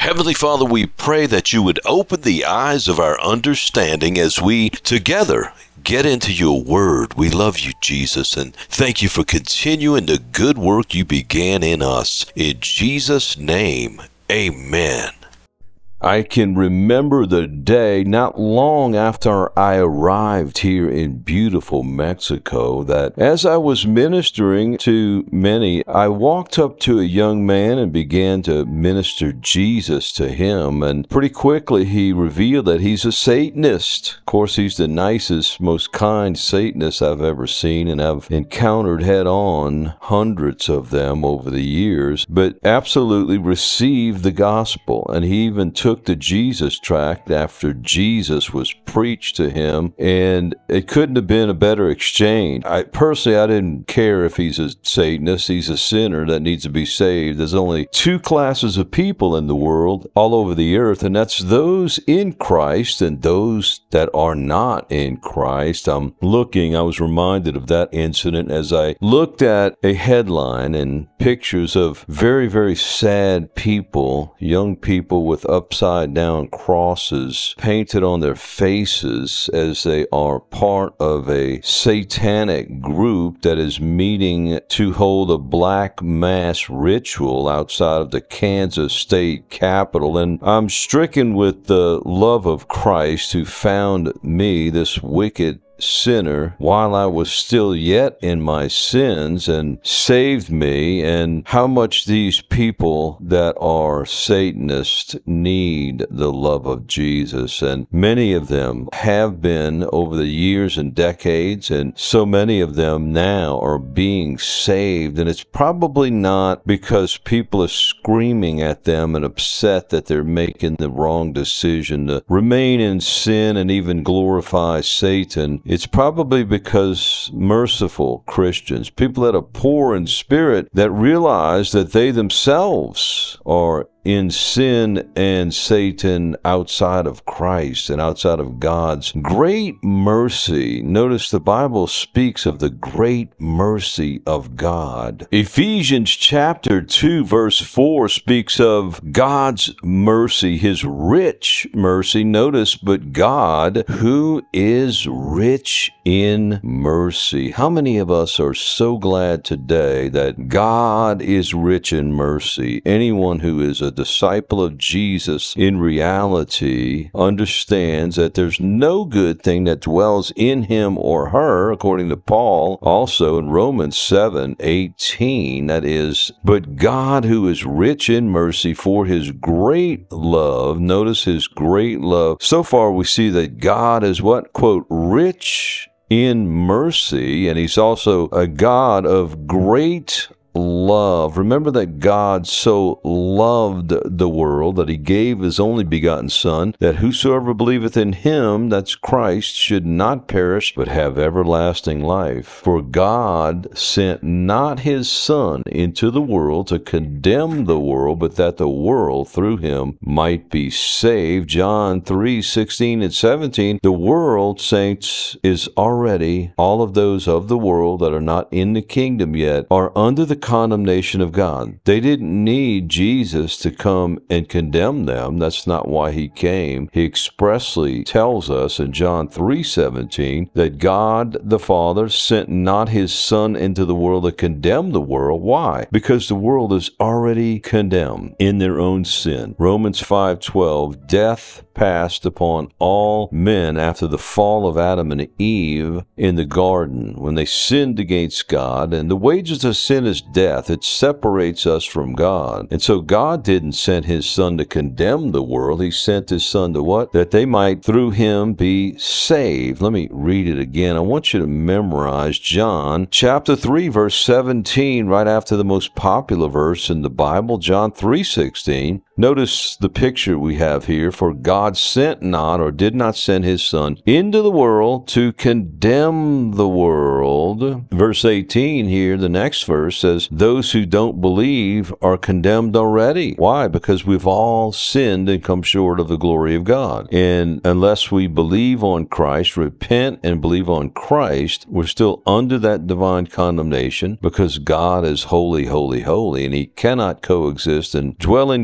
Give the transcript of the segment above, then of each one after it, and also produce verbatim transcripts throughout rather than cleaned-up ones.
Heavenly Father, we pray that you would open the eyes of our understanding as we together get into your word. We love you, Jesus, and thank you for continuing the good work you began in us. In Jesus' name, amen. I can remember the day not long after I arrived here in beautiful Mexico that as I was ministering to many, I walked up to a young man and began to minister Jesus to him. And pretty quickly he revealed that he's a Satanist. Of course, he's the nicest, most kind Satanist I've ever seen, and I've encountered head on hundreds of them over the years, but absolutely received the gospel. And he even took took the Jesus tract after Jesus was preached to him, and it couldn't have been a better exchange. I personally, I didn't care if he's a Satanist. He's a sinner that needs to be saved. There's only two classes of people in the world, all over the earth, and that's those in Christ and those that are not in Christ. I'm looking, I was reminded of that incident as I looked at a headline and pictures of very, very sad people, young people with upside down crosses painted on their faces as they are part of a satanic group that is meeting to hold a black mass ritual outside of the Kansas State Capitol. And I'm stricken with the love of Christ, who found me, this wicked sinner, while I was still yet in my sins, and saved me, and how much these people that are Satanists need the love of Jesus. And many of them have been over the years and decades, and so many of them now are being saved. And it's probably not because people are screaming at them and upset that they're making the wrong decision to remain in sin and even glorify Satan. It's probably because merciful Christians, people that are poor in spirit, that realize that they themselves are in sin and Satan outside of Christ and outside of God's great mercy. Notice the Bible speaks of the great mercy of God. Ephesians chapter two verse four speaks of God's mercy, his rich mercy. Notice, but God, who is rich in mercy. How many of us are so glad today that God is rich in mercy? Anyone who is a disciple of Jesus in reality understands that there's no good thing that dwells in him or her, according to Paul also in Romans seven eighteen. That is, but God, who is rich in mercy for his great love. Notice his great love. So far we see that God is what? Quote, rich in mercy, and he's also a God of great love. Remember that God so loved the world that he gave his only begotten Son, that whosoever believeth in him, that's Christ, should not perish, but have everlasting life. For God sent not his Son into the world to condemn the world, but that the world through him might be saved. John three sixteen and seventeen. The world, saints, is already, all of those of the world that are not in the kingdom yet, are under the condemnation of God. They didn't need Jesus to come and condemn them. That's not why he came. He expressly tells us in John three seventeen that God the Father sent not his Son into the world to condemn the world. Why? Because the world is already condemned in their own sin. Romans five twelve, death passed upon all men after the fall of Adam and Eve in the garden when they sinned against God, and the wages of sin is death. It separates us from God. And so God didn't send his Son to condemn the world. He sent his Son to what? That they might through him be saved. Let me read it again. I want you to memorize John chapter three verse seventeen, right after the most popular verse in the Bible, John three sixteen. Notice the picture we have here. For God sent not, or did not send his Son into the world to condemn the world. Verse eighteen here, the next verse says, those who don't believe are condemned already. Why? Because we've all sinned and come short of the glory of God. And unless we believe on Christ, repent and believe on Christ, we're still under that divine condemnation, because God is holy, holy, holy, and he cannot coexist and dwell in communion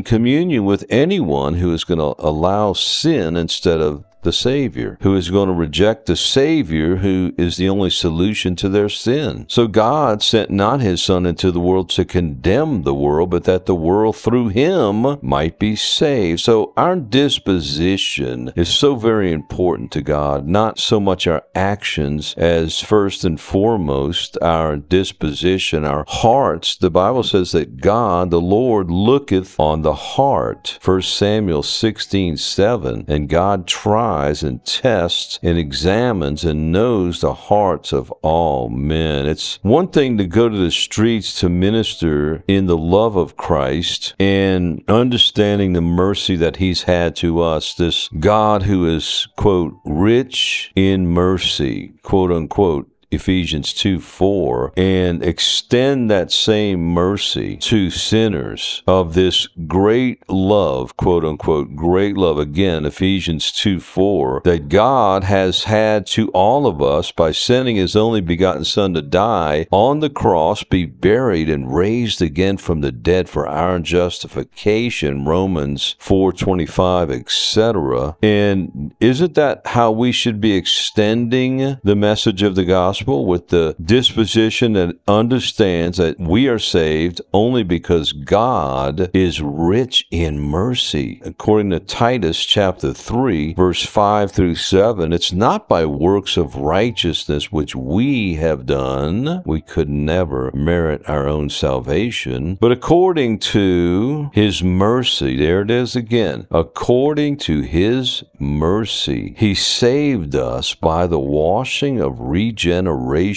communion with anyone who is going to allow sin instead of the Savior, who is going to reject the Savior who is the only solution to their sin. So God sent not his Son into the world to condemn the world, but that the world through him might be saved. So our disposition is so very important to God, not so much our actions as first and foremost our disposition, our hearts. The Bible says that God, the Lord, looketh on the heart. First Samuel sixteen seven. And God tries and tests and examines and knows the hearts of all men. It's one thing to go to the streets to minister in the love of Christ and understanding the mercy that he's had to us, this God who is, quote, rich in mercy, quote unquote, Ephesians two four, and extend that same mercy to sinners of this great love, quote unquote, great love, again, Ephesians two four, that God has had to all of us by sending his only begotten Son to die on the cross, be buried, and raised again from the dead for our justification, Romans four twenty-five, et cetera. And isn't that how we should be extending the message of the gospel? With the disposition that understands that we are saved only because God is rich in mercy. According to Titus chapter three, verse five through seven, it's not by works of righteousness which we have done. We could never merit our own salvation, but according to his mercy, there it is again, according to his mercy, he saved us by the washing of regeneration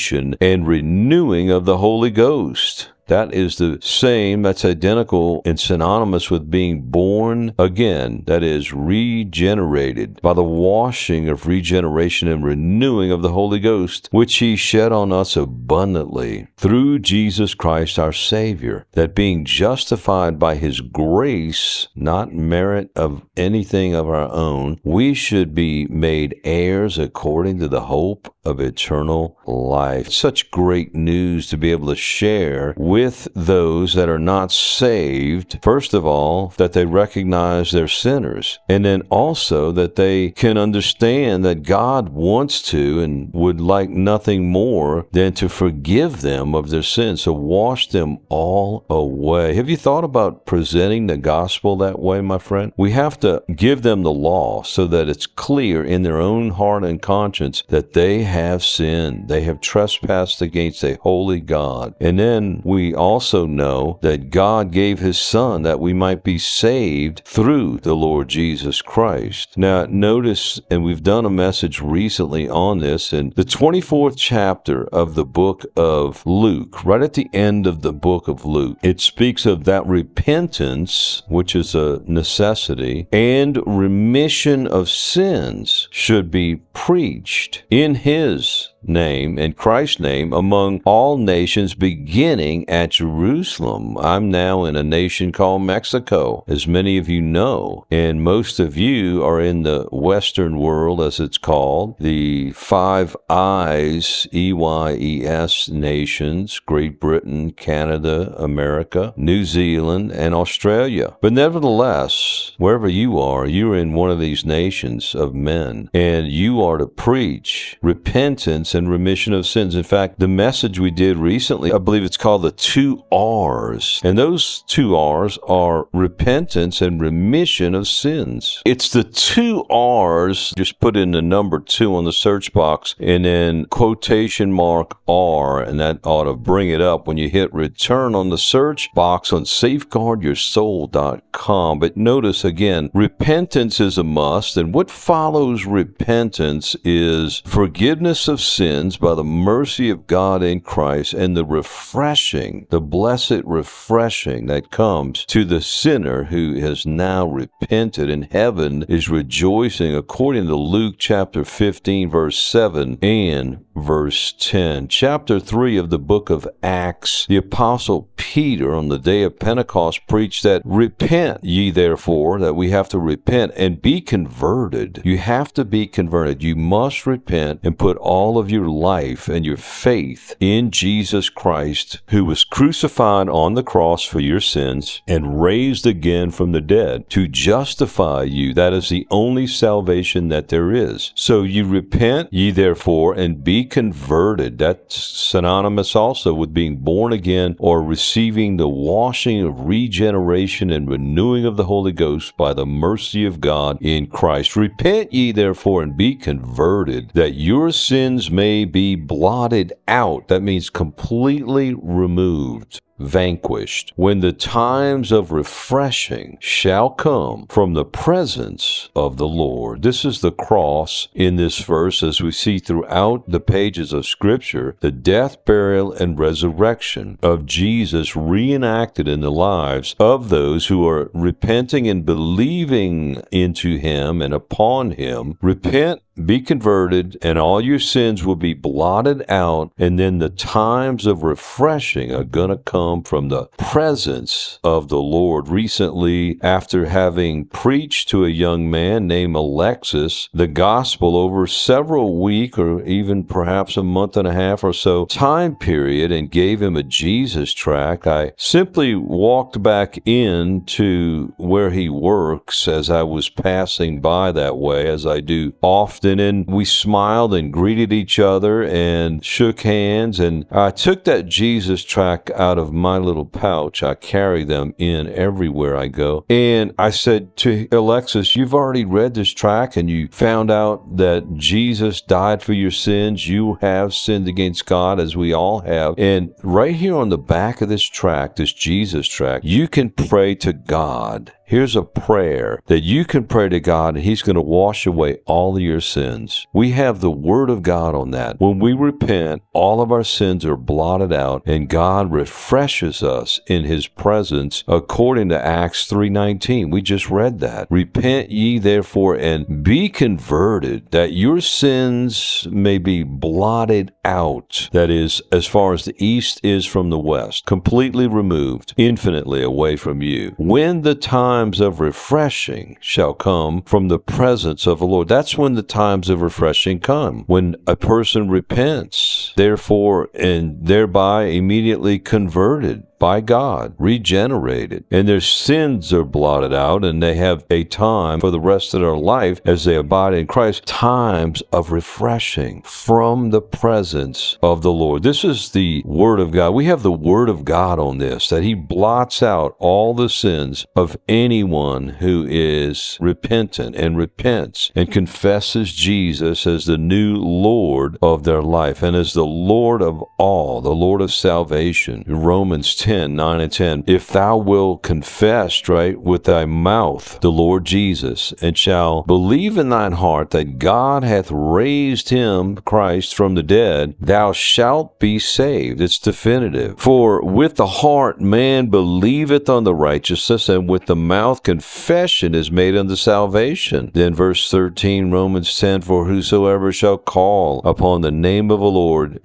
and renewing of the Holy Ghost. That is the same, that's identical and synonymous with being born again, that is, regenerated by the washing of regeneration and renewing of the Holy Ghost, which he shed on us abundantly through Jesus Christ our Savior, that being justified by his grace, not merit of anything of our own, we should be made heirs according to the hope of eternal life. Such great news to be able to share with with those that are not saved. First of all, that they recognize they're sinners, and then also that they can understand that God wants to and would like nothing more than to forgive them of their sins, so wash them all away. Have you thought about presenting the gospel that way, my friend? We have to give them the law so that it's clear in their own heart and conscience that they have sinned. They have trespassed against a holy God. And then we also know that God gave his Son that we might be saved through the Lord Jesus Christ. Now, notice, and we've done a message recently on this, in the twenty-fourth chapter of the book of Luke, right at the end of the book of Luke, it speaks of that repentance, which is a necessity, and remission of sins should be preached in his name and Christ's name among all nations, beginning at Jerusalem. I'm now in a nation called Mexico, as many of you know, and most of you are in the Western world, as it's called, the Five Eyes, E Y E S nations, Great Britain, Canada, America, New Zealand, and Australia. But nevertheless, wherever you are, you're in one of these nations of men, and you are to preach repentance and remission of sins. In fact, the message we did recently, I believe it's called the two R's. And those two R's are repentance and remission of sins. It's the two R's, just put in the number two on the search box and then quotation mark R, and that ought to bring it up when you hit return on the search box on safeguard your soul dot com. But notice again, repentance is a must, and what follows repentance is forgiveness of sins by the mercy of God in Christ, and the refreshing, the blessed refreshing that comes to the sinner who has now repented, and heaven is rejoicing, according to Luke chapter fifteen, verse seven and verse ten. Chapter three of the book of Acts, the apostle Peter on the day of Pentecost preached that repent ye therefore, that we have to repent and be converted. You have to be converted. You must repent and put all of of your life and your faith in Jesus Christ, who was crucified on the cross for your sins and raised again from the dead to justify you. That is the only salvation that there is. So you repent ye therefore and be converted. That's synonymous also with being born again or receiving the washing of regeneration and renewing of the Holy Ghost by the mercy of God in Christ. Repent ye therefore and be converted, that your sins may be blotted out. That means completely removed, vanquished, when the times of refreshing shall come from the presence of the Lord. This is the cross in this verse, as we see throughout the pages of Scripture, the death, burial, and resurrection of Jesus reenacted in the lives of those who are repenting and believing into Him and upon Him. Repent, be converted, and all your sins will be blotted out, and then the times of refreshing are going to come from the presence of the Lord. Recently, after having preached to a young man named Alexis the gospel over several weeks or even perhaps a month and a half or so time period and gave him a Jesus tract, I simply walked back into where he works as I was passing by that way, as I do often. And we smiled and greeted each other and shook hands. And I took that Jesus tract out of my little pouch. I carry them in everywhere I go. And I said to Alexis, you've already read this tract and you found out that Jesus died for your sins. You have sinned against God, as we all have. And right here on the back of this tract, this Jesus tract, you can pray to God. Here's a prayer that you can pray to God, and He's going to wash away all of your sins. We have the Word of God on that. When we repent, all of our sins are blotted out, and God refreshes us in His presence, according to Acts three nineteen. We just read that. Repent ye therefore and be converted, that your sins may be blotted out. That is, as far as the east is from the west, completely removed, infinitely away from you. When the time times of refreshing shall come from the presence of the Lord. That's when the times of refreshing come. When a person repents, therefore, and thereby immediately converted by God, regenerated, and their sins are blotted out, and they have a time for the rest of their life as they abide in Christ, times of refreshing from the presence of the Lord. This is the Word of God. We have the Word of God on this, that He blots out all the sins of anyone who is repentant and repents and confesses Jesus as the new Lord of their life and as the Lord of all, the Lord of salvation. Romans ten, nine and ten. If thou wilt confess, right, with thy mouth the Lord Jesus, and shall believe in thine heart that God hath raised him, Christ, from the dead, thou shalt be saved. It's definitive. For with the heart man believeth unto righteousness, and with the mouth confession is made unto salvation. Then verse thirteen, Romans ten, for whosoever shall call upon the name of the Lord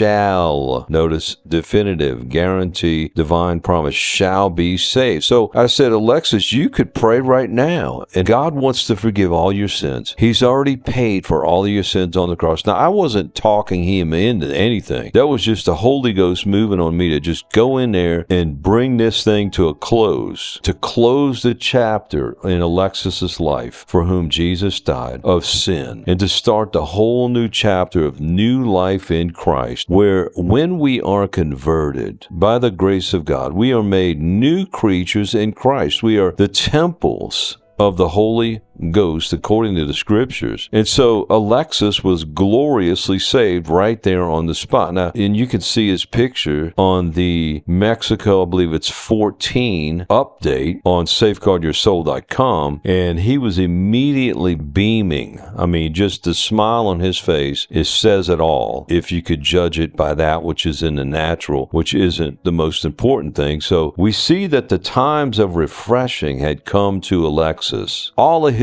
shall, notice, definitive, guarantee, divine promise, shall be saved. So I said, Alexis, you could pray right now, and God wants to forgive all your sins. He's already paid for all of your sins on the cross. Now, I wasn't talking him into anything. That was just the Holy Ghost moving on me to just go in there and bring this thing to a close, to close the chapter in Alexis's life for whom Jesus died of sin, and to start the whole new chapter of new life in Christ, where when we are converted by the grace of God, we are made new creatures in Christ. We are the temples of the Holy Ghost, according to the Scriptures. And so Alexis was gloriously saved right there on the spot. Now, and you can see his picture on the Mexico, I believe it's fourteen update on safeguard your soul dot com, and he was immediately beaming. I mean, just the smile on his face, it says it all, if you could judge it by that which is in the natural, which isn't the most important thing. So we see that the times of refreshing had come to Alexis. All of his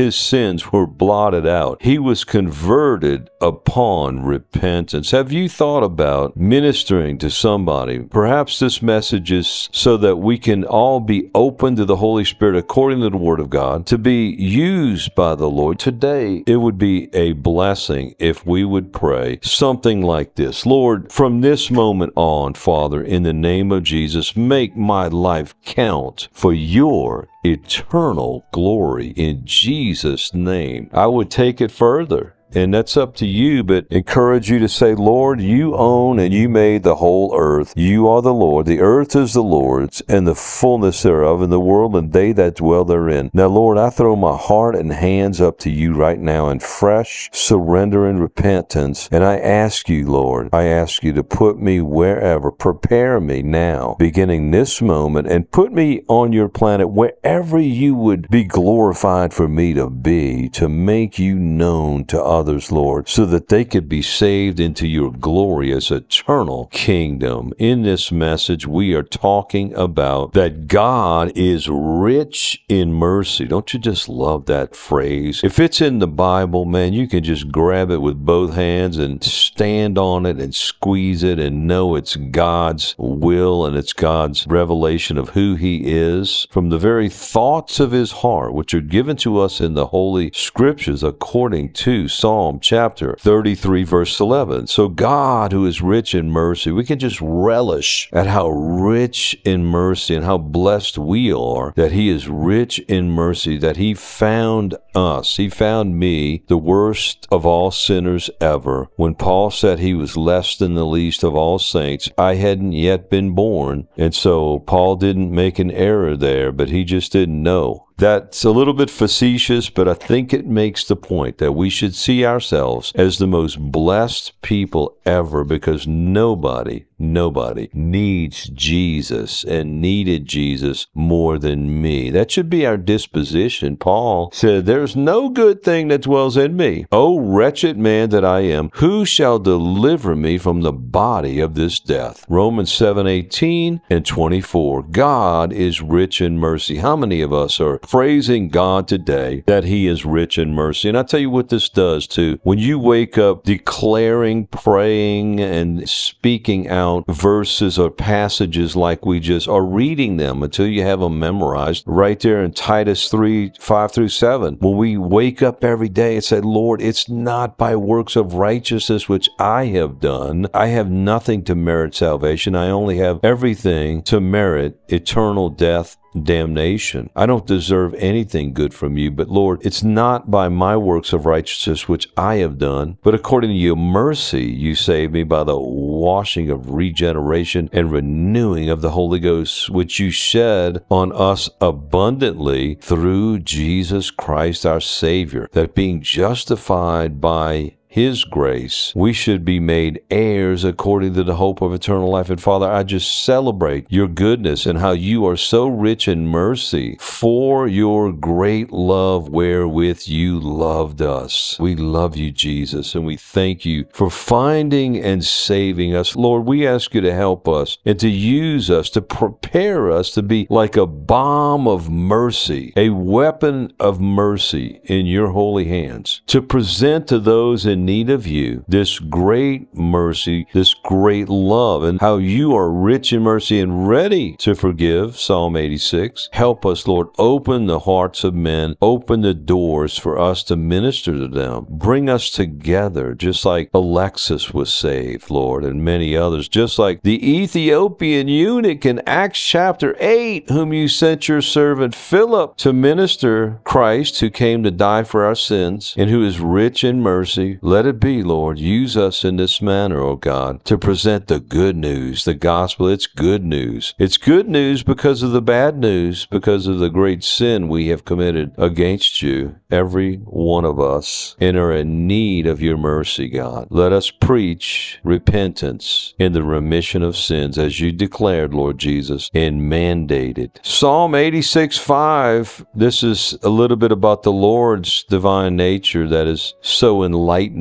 his sins were blotted out. He was converted upon repentance. Have you thought about ministering to somebody? Perhaps this message is so that we can all be open to the Holy Spirit according to the Word of God, to be used by the Lord. Today, it would be a blessing if we would pray something like this. Lord, from this moment on, Father, in the name of Jesus, make my life count for your eternal glory in Jesus' name. I would take it further. And that's up to you, but encourage you to say, Lord, you own and you made the whole earth. You are the Lord. The earth is the Lord's, and the fullness thereof, and the world and they that dwell therein. Now, Lord, I throw my heart and hands up to you right now in fresh surrender and repentance. And I ask you, Lord, I ask you to put me wherever. Prepare me now, beginning this moment, and put me on your planet wherever you would be glorified for me to be, to make you known to others. Others, Lord, so that they could be saved into your glorious eternal kingdom. In this message, we are talking about that God is rich in mercy. Don't you just love that phrase? If it's in the Bible, man, you can just grab it with both hands and stand on it and squeeze it and know it's God's will and it's God's revelation of who He is from the very thoughts of His heart, which are given to us in the Holy Scriptures according to Psalm Psalm chapter thirty-three, verse eleven. So God, who is rich in mercy, we can just relish at how rich in mercy and how blessed we are that He is rich in mercy, that He found us. He found me, the worst of all sinners ever. When Paul said he was less than the least of all saints, I hadn't yet been born. And so Paul didn't make an error there, but he just didn't know. That's a little bit facetious, but I think it makes the point that we should see ourselves as the most blessed people ever, because nobody, nobody needs Jesus and needed Jesus more than me. That should be our disposition. Paul said, there's no good thing that dwells in me. O wretched man that I am, who shall deliver me from the body of this death? Romans seven, eighteen and twenty-four. God is rich in mercy. How many of us are praising God today that He is rich in mercy? And I tell you what this does too. When you wake up declaring, praying, and speaking out verses or passages like we just are reading them until you have them memorized right there in Titus three, five through seven. When we wake up every day and say, Lord, it's not by works of righteousness which I have done. I have nothing to merit salvation. I only have everything to merit eternal death, damnation. I don't deserve anything good from you, but Lord, it's not by my works of righteousness which I have done, but according to your mercy, you saved me by the washing of regeneration and renewing of the Holy Ghost, which you shed on us abundantly through Jesus Christ our Savior, that being justified by His grace, we should be made heirs according to the hope of eternal life. And Father, I just celebrate your goodness and how you are so rich in mercy for your great love wherewith you loved us. We love you, Jesus, and we thank you for finding and saving us. Lord, we ask you to help us and to use us, to prepare us to be like a balm of mercy, a weapon of mercy in your holy hands, to present to those in need of you this great mercy, this great love, and how you are rich in mercy and ready to forgive. Psalm eighty-six. Help us, Lord. Open the hearts of men. Open the doors for us to minister to them. Bring us together, just like Alexis was saved, Lord, and many others, just like the Ethiopian eunuch in Acts chapter eight, whom you sent your servant Philip to minister Christ, who came to die for our sins and who is rich in mercy. Let it be, Lord. Use us in this manner, O God, to present the good news, the gospel. It's good news. It's good news because of the bad news, because of the great sin we have committed against you, every one of us, and are in need of your mercy, God. Let us preach repentance in the remission of sins, as you declared, Lord Jesus, and mandated. Psalm eighty-six, five. This is a little bit about the Lord's divine nature that is so enlightening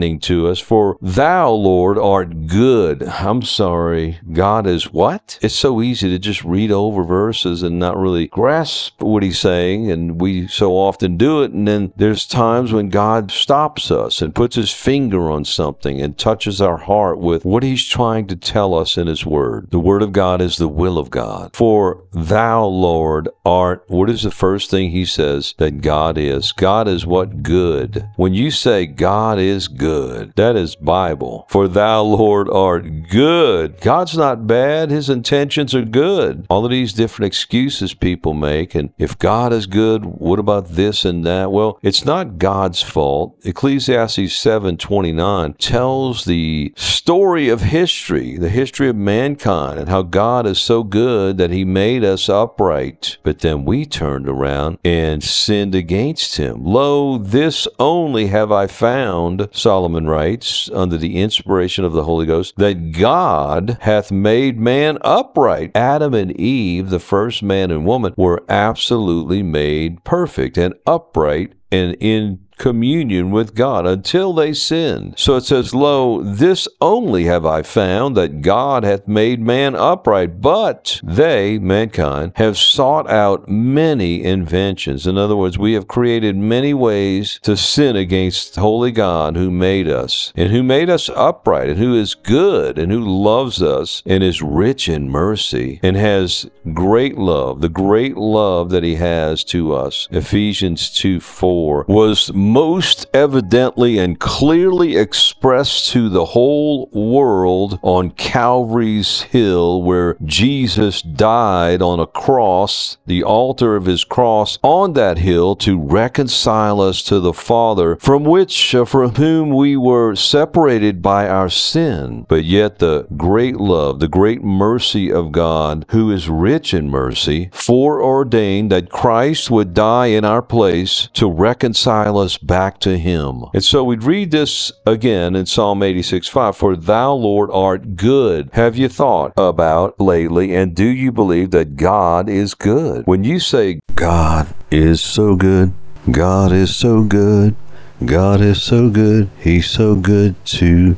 threatening to us. For thou, Lord, art good. I'm sorry, God is what? It's so easy to just read over verses and not really grasp what he's saying, and we so often do it, and then there's times when God stops us and puts his finger on something and touches our heart with what he's trying to tell us in his word. The word of God is the will of God. For thou, Lord, art, what is the first thing he says that God is? God is what? Good. When you say God is good, that is Bible. For thou, Lord, art good. God's not bad. His intentions are good. All of these different excuses people make, and if God is good, what about this and that? Well, it's not God's fault. Ecclesiastes seven twenty-nine tells the story of history, the history of mankind, and how God is so good that he made us upright. But then we turned around and sinned against him. Lo, this only have I found, Solomon writes, under the inspiration of the Holy Ghost, that God hath made man upright. Adam and Eve, the first man and woman, were absolutely made perfect and upright and in communion with God until they sinned. So it says, lo, this only have I found, that God hath made man upright, but they, mankind, have sought out many inventions. In other words, we have created many ways to sin against holy God who made us, and who made us upright, and who is good, and who loves us, and is rich in mercy, and has great love, the great love that he has to us. Ephesians two four was most evidently and clearly expressed to the whole world on Calvary's Hill, where Jesus died on a cross, the altar of his cross on that hill, to reconcile us to the Father, from which, uh, from whom we were separated by our sin. But yet the great love, the great mercy of God, who is rich in mercy, foreordained that Christ would die in our place to reconcile us back to him. And so we'd read this again in Psalm eighty-six five, for thou, Lord, art good. Have you thought about lately, and do you believe that God is good? When you say God is so good, God is so good, God is so good, he's so good to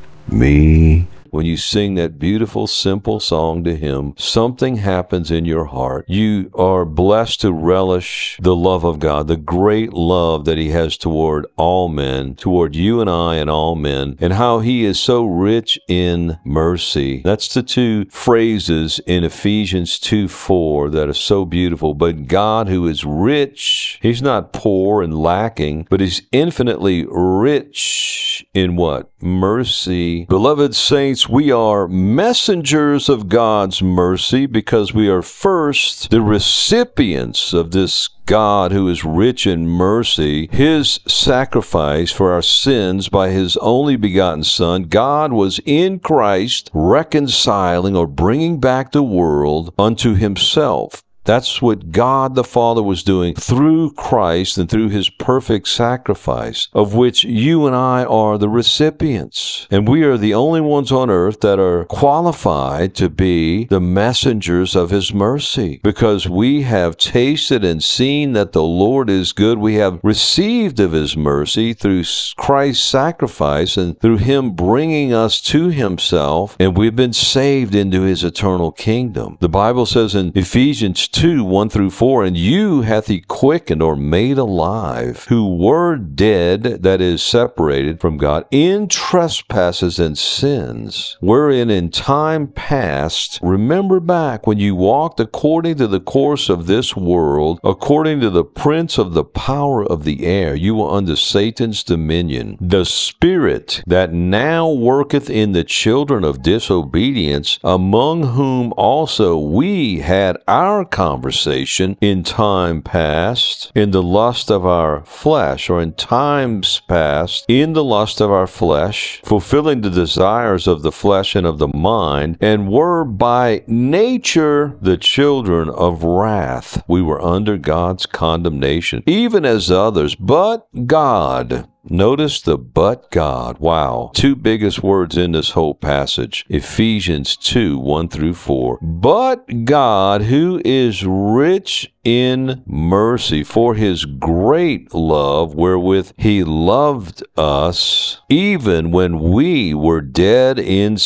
me. When you sing that beautiful, simple song to him, something happens in your heart. You are blessed to relish the love of God, the great love that he has toward all men, toward you and I and all men, and how he is so rich in mercy. That's the two phrases in Ephesians two four that are so beautiful. But God, who is rich, he's not poor and lacking, but he's infinitely rich in what? Mercy. Beloved saints, we are messengers of God's mercy because we are first the recipients of this God who is rich in mercy, his sacrifice for our sins by his only begotten Son. God was in Christ reconciling or bringing back the world unto himself. That's what God the Father was doing through Christ and through his perfect sacrifice, of which you and I are the recipients. And we are the only ones on earth that are qualified to be the messengers of his mercy, because we have tasted and seen that the Lord is good. We have received of his mercy through Christ's sacrifice and through him bringing us to himself, and we've been saved into his eternal kingdom. The Bible says in Ephesians two, one through four, and you hath he quickened or made alive, who were dead, that is, separated from God, in trespasses and sins, wherein in time past, remember back when you walked according to the course of this world, according to the prince of the power of the air, you were under Satan's dominion, the spirit that now worketh in the children of disobedience, among whom also we had our conversation in time past, in the lust of our flesh, or in times past, in the lust of our flesh, fulfilling the desires of the flesh and of the mind, and were by nature the children of wrath. We were under God's condemnation, even as others, but God, Notice the but God. Wow. Two biggest words in this whole passage. Ephesians two, one through four. But God, who is rich in mercy, for his great love wherewith he loved us, even when we were dead in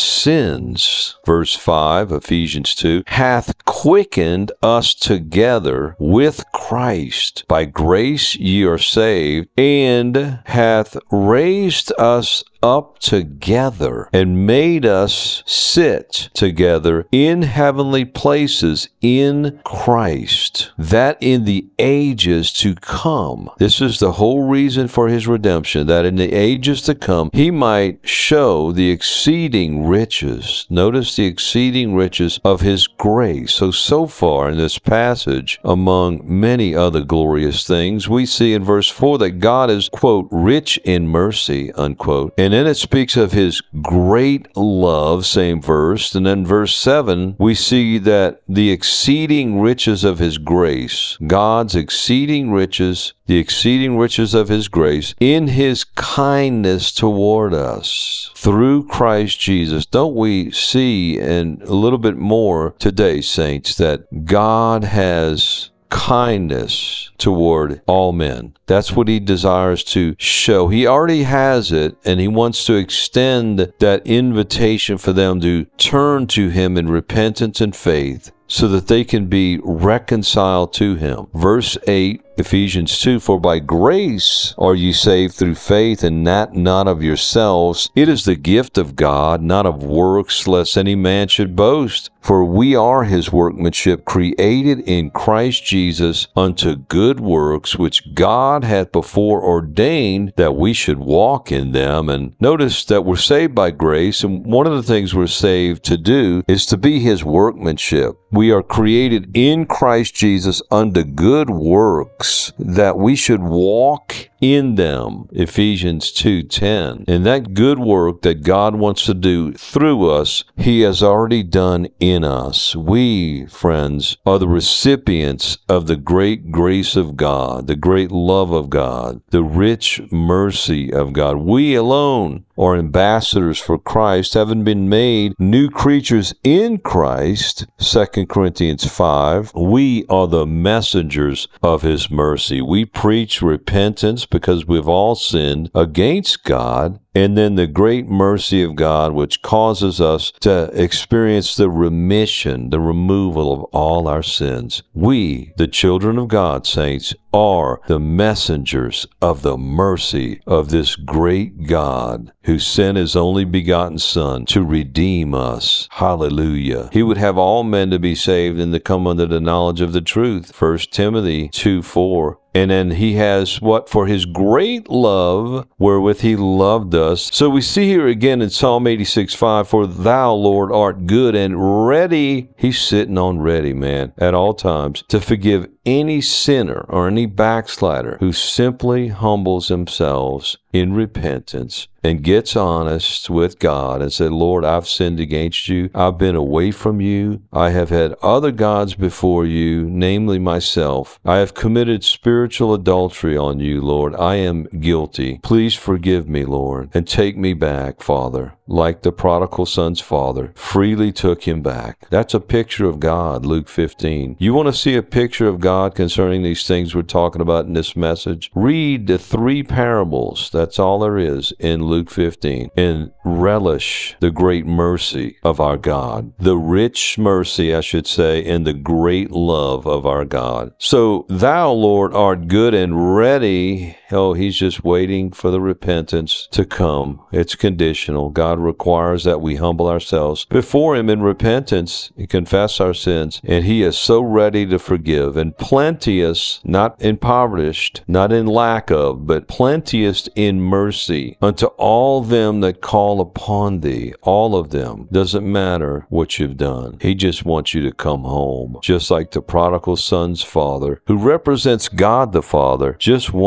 sins. Verse five, Ephesians two, hath quickened us together with Christ. By grace ye are saved, and hath raised us up together and made us sit together in heavenly places in Christ, that in the ages to come, this is the whole reason for his redemption, that in the ages to come he might show the exceeding riches. Notice the exceeding riches of his grace. So, so far in this passage, among many other glorious things, we see in verse four that God is, quote, rich in mercy, unquote. And then it speaks of his great love, same verse. And then verse seven, we see that the exceeding riches of his grace, God's exceeding riches, the exceeding riches of his grace, in his kindness toward us through Christ Jesus. Don't we see, and a little bit more today, saints, that God has kindness toward all men. That's what he desires to show. He already has it, and he wants to extend that invitation for them to turn to him in repentance and faith, so that they can be reconciled to him. Verse eight, Ephesians two, for by grace are ye saved through faith, and that not of yourselves. It is the gift of God, not of works, lest any man should boast. For we are his workmanship, created in Christ Jesus unto good works, which God hath before ordained that we should walk in them. And notice that we're saved by grace, and one of the things we're saved to do is to be his workmanship. We are created in Christ Jesus unto good works, that we should walk in them. Ephesians two ten. And that good work that God wants to do through us, he has already done in us. We, friends, are the recipients of the great grace of God, the great love of God, the rich mercy of God. We alone are ambassadors for Christ, having been made new creatures in Christ. Second Corinthians five. We are the messengers of his mercy. We preach repentance because we've all sinned against God, and then the great mercy of God, which causes us to experience the remission, the removal of all our sins. We, the children of God, saints, are the messengers of the mercy of this great God, who sent his only begotten Son to redeem us. Hallelujah. He would have all men to be saved and to come under the knowledge of the truth. First Timothy two four. And then he has what? For his great love wherewith he loved us. So we see here again in Psalm eighty-six five, for thou, Lord, art good and ready. He's sitting on ready, man, at all times, to forgive any sinner or any backslider who simply humbles themselves in repentance and gets honest with God and said, Lord, I've sinned against you. I've been away from you. I have had other gods before you, namely myself. I have committed spiritual adultery on you, Lord. I am guilty. Please forgive me, Lord, and take me back, Father, like the prodigal son's father freely took him back. That's a picture of God, Luke fifteen. You want to see a picture of God concerning these things we're talking about in this message? Read the three parables. That's all there is in Luke fifteen. And relish the great mercy of our God. The rich mercy, I should say, and the great love of our God. So, thou, Lord, art good and ready. Oh, he's just waiting for the repentance to come. It's conditional. God requires that we humble ourselves before him in repentance and confess our sins. And he is so ready to forgive, and plenteous, not impoverished, not in lack of, but plenteous in mercy unto all them that call upon thee. All of them. Doesn't matter what you've done. He just wants you to come home. Just like the prodigal son's father, who represents God the Father, just wanted his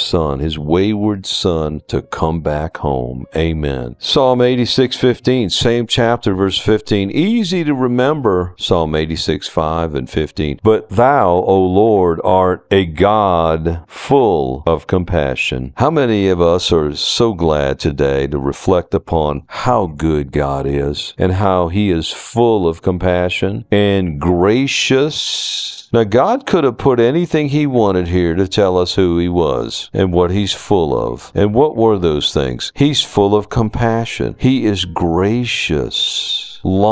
son, his wayward son, to come back home. Amen. Psalm eighty-six fifteen, same chapter, verse fifteen. Easy to remember, Psalm eighty-six five and fifteen. But thou, O Lord, art a God full of compassion. How many of us are so glad today to reflect upon how good God is and how he is full of compassion and gracious? Now, God could have put anything he wanted here to tell us who he was and what he's full of. And what were those things? He's full of compassion. He is gracious.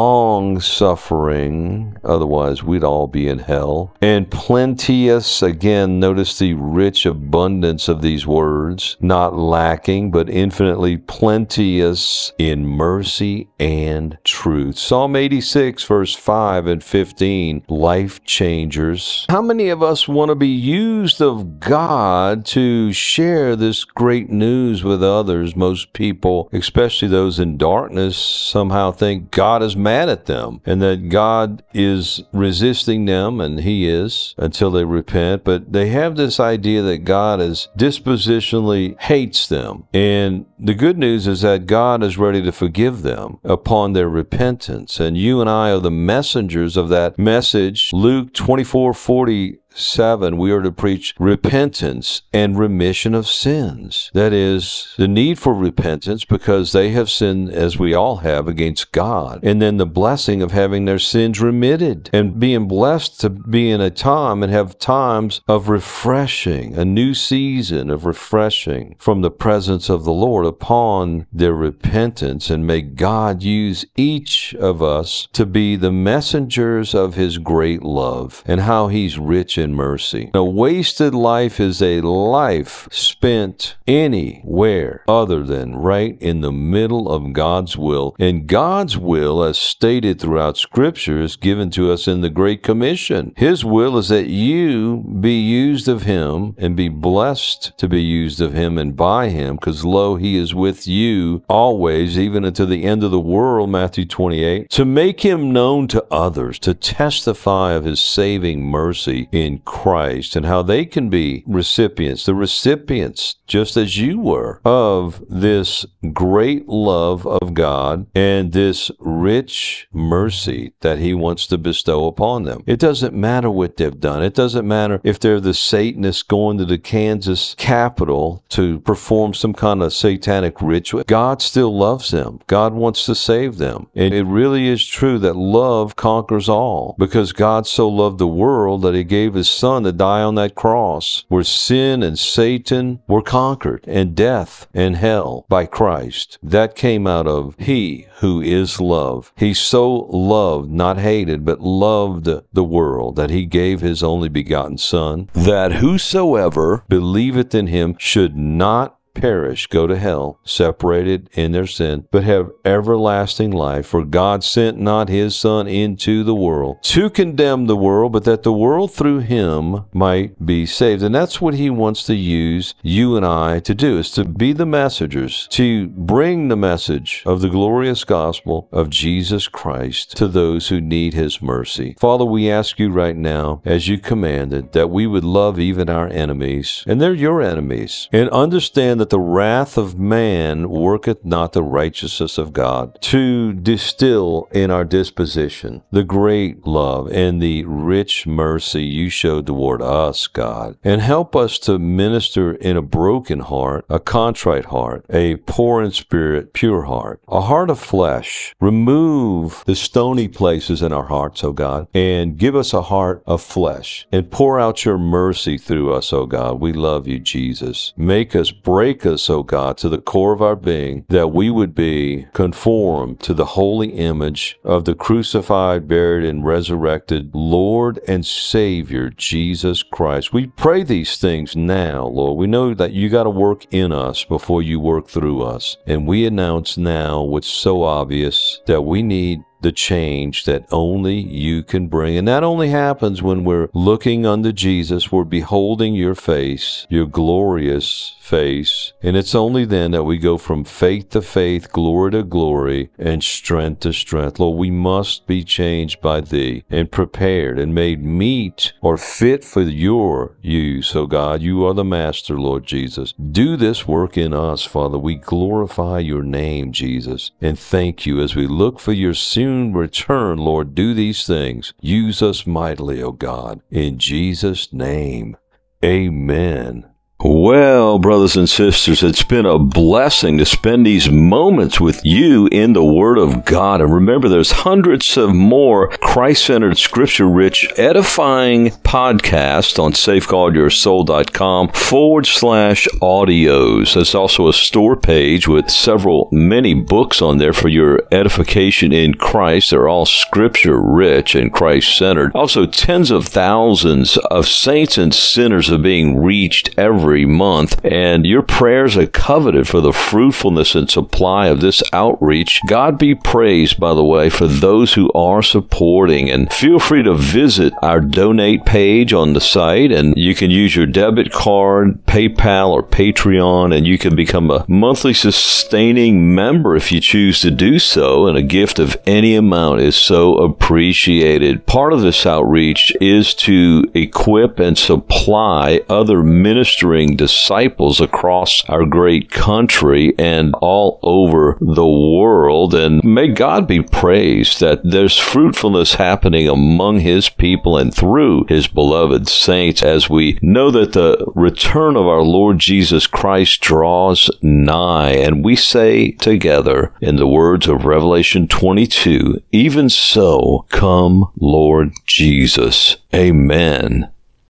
Long-suffering, otherwise we'd all be in hell, and plenteous. Again, notice the rich abundance of these words, not lacking, but infinitely plenteous in mercy and truth. Psalm eighty-six, verse five and fifteen, life changers. How many of us want to be used of God to share this great news with others? Most people, especially those in darkness, somehow think God is mad at them and that God is resisting them, and he is until they repent. But they have this idea that God is dispositionally hates them. And the good news is that God is ready to forgive them upon their repentance. And you and I are the messengers of that message. Luke twenty-four forty Seven, we are to preach repentance and remission of sins. That is, the need for repentance because they have sinned, as we all have, against God. And then the blessing of having their sins remitted and being blessed to be in a time and have times of refreshing, a new season of refreshing from the presence of the Lord upon their repentance. And may God use each of us to be the messengers of his great love and how he's rich in mercy. A wasted life is a life spent anywhere other than right in the middle of God's will. And God's will, as stated throughout Scripture, is given to us in the Great Commission. His will is that you be used of him and be blessed to be used of him and by him, because lo, he is with you always, even unto the end of the world, Matthew twenty-eight, to make him known to others, to testify of his saving mercy in Christ, and how they can be recipients, the recipients, just as you were, of this great love of God and this rich mercy that he wants to bestow upon them. It doesn't matter what they've done. It doesn't matter if they're the Satanists going to the Kansas Capitol to perform some kind of satanic ritual. God still loves them. God wants to save them. And it really is true that love conquers all, because God so loved the world that he gave his son to die on that cross where sin and Satan were conquered and death and hell by Christ. That came out of he who is love. He so loved, not hated, but loved the world that he gave his only begotten son, that whosoever believeth in him should not perish, go to hell, separated in their sin, but have everlasting life. For God sent not his Son into the world to condemn the world, but that the world through him might be saved. And that's what he wants to use you and I to do, is to be the messengers, to bring the message of the glorious gospel of Jesus Christ to those who need his mercy. Father, we ask you right now, as you commanded, that we would love even our enemies, and they're your enemies, and understand that the wrath of man worketh not the righteousness of God, to distill in our disposition the great love and the rich mercy you showed toward us, God, and help us to minister in a broken heart, a contrite heart, a poor in spirit, pure heart, a heart of flesh. Remove the stony places in our hearts, O God, and give us a heart of flesh, and pour out your mercy through us, O God. We love you, Jesus. Make us break us, O God, to the core of our being, that we would be conformed to the holy image of the crucified, buried, and resurrected Lord and Savior, Jesus Christ. We pray these things now, Lord. We know that you got to work in us before you work through us. And we announce now what's so obvious, that we need the change that only you can bring. And that only happens when we're looking unto Jesus. We're beholding your face, your glorious face. And it's only then that we go from faith to faith, glory to glory, and strength to strength. Lord, we must be changed by thee and prepared and made meet or fit for your use, oh God. You are the master, Lord Jesus. Do this work in us, Father. We glorify your name, Jesus, and thank you as we look for your soon return, Lord. Do these things. Use us mightily, oh God. In Jesus' name, amen. Well, brothers and sisters, it's been a blessing to spend these moments with you in the Word of God. And remember, there's hundreds of more Christ-centered, scripture-rich, edifying podcasts on safeguardyoursoul.com forward slash audios. There's also a store page with several, many books on there for your edification in Christ. They're all scripture-rich and Christ-centered. Also, tens of thousands of saints and sinners are being reached every month, and your prayers are coveted for the fruitfulness and supply of this outreach. God be praised, by the way, for those who are supporting, and feel free to visit our donate page on the site, and you can use your debit card, PayPal, or Patreon, and you can become a monthly sustaining member if you choose to do so, and a gift of any amount is so appreciated. Part of this outreach is to equip and supply other ministering disciples across our great country and all over the world. And may God be praised that there's fruitfulness happening among his people and through his beloved saints, as we know that the return of our Lord Jesus Christ draws nigh. And we say together in the words of Revelation twenty-two, even so, come, Lord Jesus. Amen